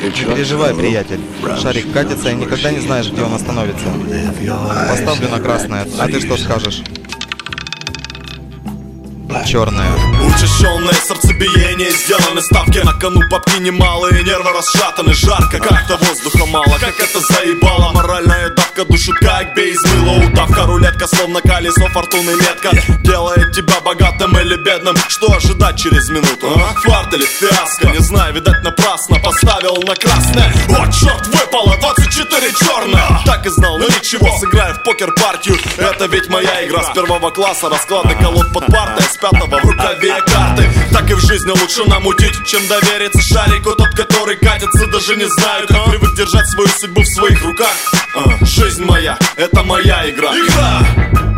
Не переживай, приятель. Шарик катится и никогда не знаешь, где он остановится. Поставлю на красное. А ты что скажешь? Черная. Учащенное сердцебиение, сделаны ставки на кону, бабки немалые, нервы расшатаны, жарко, как-то воздуха мало, как это заебало. Моральная давка, душу как бей из мыла, удавка, рулетка, словно колесо фортуны метка, делает тебя богатым или бедным. Что ожидать через минуту? Фарт или фиаско? Не знаю, видать напрасно, поставил на красное. Вот черт, выпало 24 черное. Так и знал, но ничего, сыграю в покер-партию. Это ведь моя игра с первого класса, расклады колод под партой, с пятого в рукаве карты. Так и в жизни лучше намутить, чем довериться шарику. Тот, который катится, даже не знаю, как привык держать свою судьбу в своих руках. Жизнь моя, это моя игра.